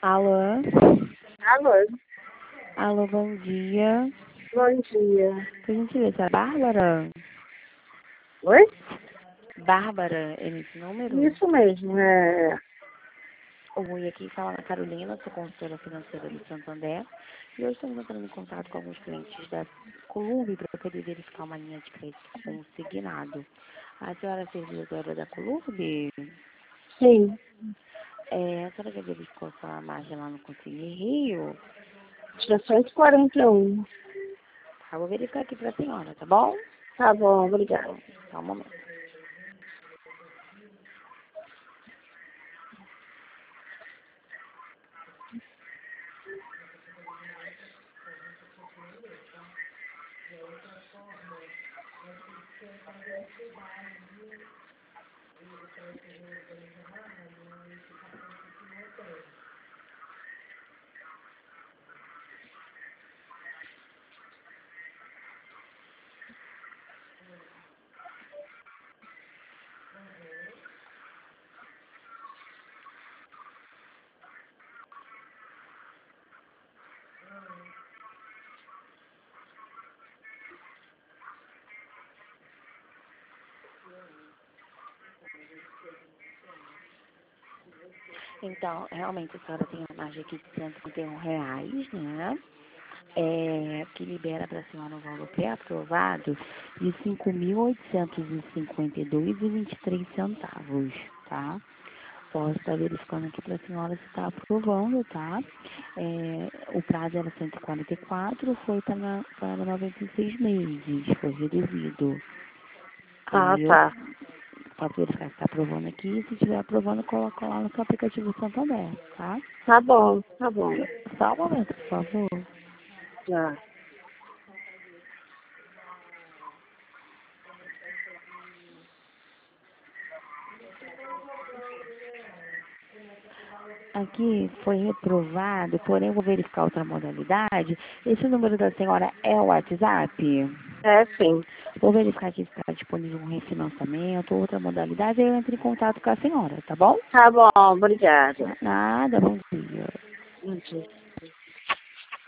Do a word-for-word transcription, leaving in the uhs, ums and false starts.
Alô? Alô, Alô, bom dia. bom dia. Por gentileza, a Bárbara? Oi? Bárbara, é nesse número? Isso mesmo, é. Oi, aqui fala a Carolina, sou consultora financeira do Santander. E hoje estamos entrando em contato com alguns clientes da Columbi para poder verificar uma linha de crédito consignado. A senhora é servidora da Columbi? Sim, É, a senhora já verificou sua margem lá no Conselho Rio? trezentos e quarenta e um. Tá, vou verificar aqui para a senhora, tá bom? Tá bom, obrigada. Só um momento. Então, realmente a senhora tem uma margem aqui de cento e cinquenta e um reais, né? É, que libera para a senhora um valor pré-aprovado de cinco mil oitocentos e cinquenta e dois reais e vinte e três centavos, tá? Posso estar verificando aqui para a senhora se está aprovando, tá? É, o prazo era cento e quarenta e quatro, foi para, para noventa e seis meses, foi reduzido. Ah, Aí eu tá. posso verificar se está aprovando aqui, se estiver aprovando, coloca lá no seu aplicativo Santander, tá? Tá bom, tá bom. Só um momento, por favor. Já. Aqui foi reprovado, porém eu vou verificar outra modalidade. Esse número da senhora é o WhatsApp? É, sim. Vou verificar aqui se está disponível um refinanciamento, outra modalidade, aí eu entro em contato com a senhora, tá bom? Tá bom, obrigada. Nada, bom dia. Bom dia.